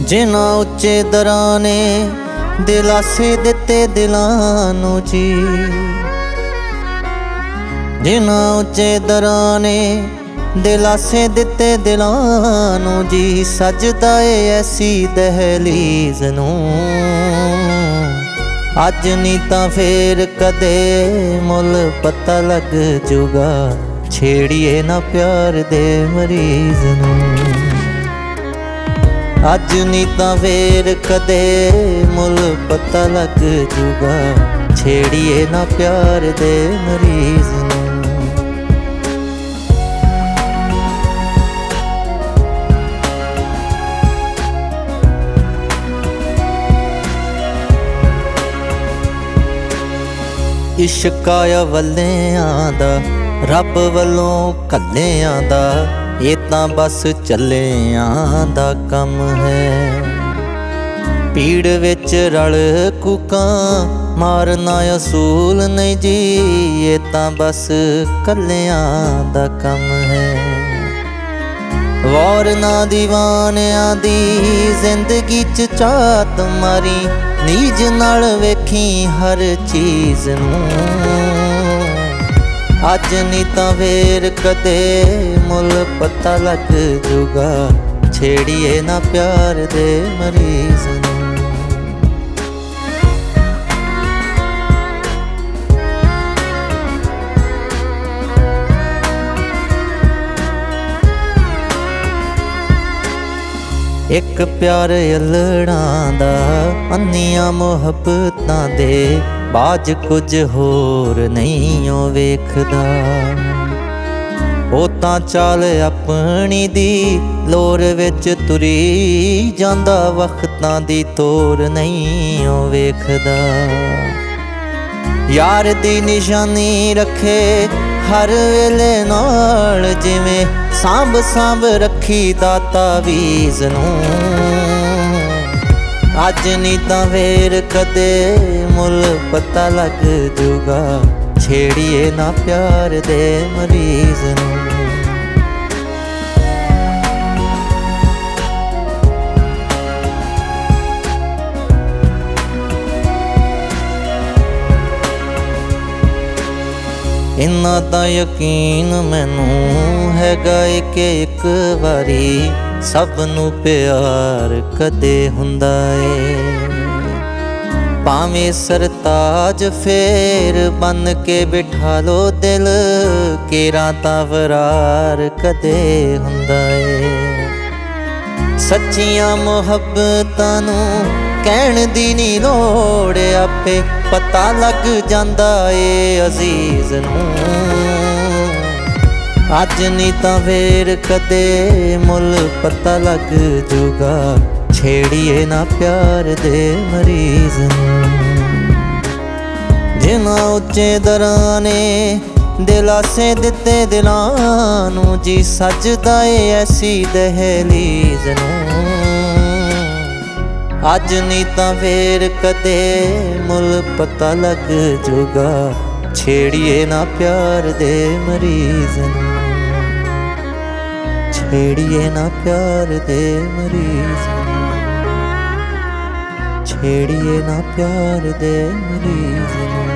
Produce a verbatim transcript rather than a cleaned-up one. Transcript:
ਜਿਨ੍ਹਾਂ ਉੱਚੇ ਦਰਾਂ ਨੇ ਦਿਲਾਸੇ ਦਿੱਤੇ ਦਿਲਾਂ ਨੂੰ ਜੀ, ਜਿਨ੍ਹਾਂ ਉੱਚੇ ਦਰਾਂ ਨੇ ਦਿਲਾਸੇ ਦਿੱਤੇ ਦਿਲਾਂ ਨੂੰ ਜੀ, ਸਜਦਾ ਏ ਐਸੀ ਦਹਿਲੀਜ਼ ਨੂੰ। ਅੱਜ ਨਹੀਂ ਤਾਂ ਫੇਰ ਕਦੇ ਮੁੱਲ ਪਤਾ ਲੱਗ ਜੂਗਾ, ਛੇੜੀਏ ਨਾ ਪਿਆਰ ਦੇ ਮਰੀਜ਼ ਨੂੰ। ਅੱਜ ਨਹੀਂ ਤਾਂ ਫੇਰ ਕਦੇ ਮੁੱਲ ਪਤਾ ਲੱਗ ਜੂਗਾ, ਛੇੜੀਏ ਨਾ ਪਿਆਰ ਦੇ ਮਰੀਜ਼ ਨੂੰ। ਇਸ਼ਕ ਆਇਆ ਵੱਲਿਆਂ ਦਾ, ਰੱਬ ਵੱਲੋਂ ਘੱਲਿਆਂ ਦਾ, ਇਹ ਤਾਂ ਬਸ ਚੱਲਿਆਂ ਦਾ ਕੰਮ ਹੈ। ਪੀੜ ਵਿੱਚ ਰਲ ਕੂਕਾਂ ਮਾਰਨਾ ਅਸੂਲ ਨਹੀਂ ਜੀ, ਇਹ ਤਾਂ ਬਸ ਕੱਲਿਆਂ ਦਾ ਕੰਮ ਹੈ। ਵਾਰ ਨਾ ਦੀਵਾਨਿਆਂ ਦੀ ਜ਼ਿੰਦਗੀ 'ਚ ਝਾਤ ਮਾਰੀ, ਨੀਜ ਨਾਲ ਵੇਖੀ ਹਰ ਚੀਜ਼ ਨੂੰ। ਅੱਜ ਨਹੀਂ ਤਾਂ ਫੇਰ ਕਦੇ ਮੁੱਲ ਪਤਾ ਲੱਗ ਜੂਗਾ, ਛੇੜੀਏ ਨਾ ਪਿਆਰ ਦੇ ਮਰੀਜ਼ ਨੂੰ। ਇੱਕ ਪਿਆਰ ਅਲੜਾਂ ਦਾ, ਅੰਨੀਆਂ ਮੁਹੱਬਤਾਂ ਦੇ, ਬਾਝ ਕੁਝ ਹੋਰ ਨਹੀਂ ਉਹ ਵੇਖਦਾ। ਉਹ ਤਾਂ ਚਾਲ ਆਪਣੀ ਦੀ ਲੋਰ ਵਿੱਚ ਤੁਰੀ ਜਾਂਦਾ, ਵਕਤਾਂ ਦੀ ਤੋਰ ਨਹੀਂ ਉਹ ਵੇਖਦਾ। ਯਾਰ ਦੀ ਨਿਸ਼ਾਨੀ ਰੱਖੇ ਹਰ ਵੇਲੇ ਨਾਲ, ਜਿਵੇਂ ਸਾਂਭ ਸਾਂਭ ਰੱਖੀ ਦਾ ਤਾਵੀਜ਼ ਨੂੰ। ਅੱਜ ਨਹੀਂ ਤਾਂ ਫੇਰ ਕਦੇ ਮੁੱਲ ਪਤਾ ਲੱਗ ਜੂਗਾ, ਛੇੜੀਏ ਨਾ ਪਿਆਰ ਦੇ ਮਰੀਜ਼ ਨੂੰ। ਇੰਨਾ ਤਾਂ ਯਕੀਨ ਮੈਨੂੰ ਹੈਗਾ ਏ ਕਿ ਇੱਕ ਵਾਰੀ ਸਭ ਨੂੰ ਪਿਆਰ ਕਦੇ ਹੁੰਦਾ ਏ। ਭਾਵੇਂ ਸਰਤਾਜ ਫੇਰ ਬਨ ਕੇ ਬਿਠਾ ਲੋ ਦਿਲ, ਕੇਰਾਂ ਤਾਂ ਵਰਾਰ ਕਦੇ ਹੁੰਦਾ ਏ। ਸੱਚੀਆਂ ਮੁਹੱਬਤਾਂ ਨੂੰ ਕਹਿਣ ਦੀ ਨੀ ਲੋੜ, ਆਪੇ ਪਤਾ ਲੱਗ ਜਾਂਦਾ ਏ ਅਜ਼ੀਜ਼ ਨੂੰ। ਅੱਜ ਨਹੀਂ ਤਾਂ ਫੇਰ ਕਦੇ ਮੁੱਲ ਪਤਾ ਲੱਗ ਜੂਗਾ, ਛੇੜੀਏ ਨਾ ਪਿਆਰ ਦੇ ਮਰੀਜ਼ ਨੂੰ। ਜਿਨ੍ਹਾਂ ਉੱਚੇ ਦਰਾਂ ਨੇ ਦਿਲਾਸੇ ਦਿੱਤੇ ਦਿਲਾਂ ਨੂੰ ਜੀ, ਸਜਦਾ ਏ ਐਸੀ ਦਹਿਲੀਜ਼ ਨੂੰ। ਅੱਜ ਨਹੀਂ ਤਾਂ ਫੇਰ ਕਦੇ ਮੁੱਲ ਪਤਾ ਲੱਗ ਜੂਗਾ, ਛੇੜੀਏ ਨਾ ਪਿਆਰ ਦੇ ਮਰੀਜ਼ ਨੂੰ। ਛੇੜੀਏ ਨਾ ਪਿਆਰ ਦੇ ਮਰੀਜ਼ ਨੂੰ, ਛੇੜੀਏ ਨਾ ਪਿਆਰ ਦੇ ਮਰੀਜ਼ ਨੂੰ।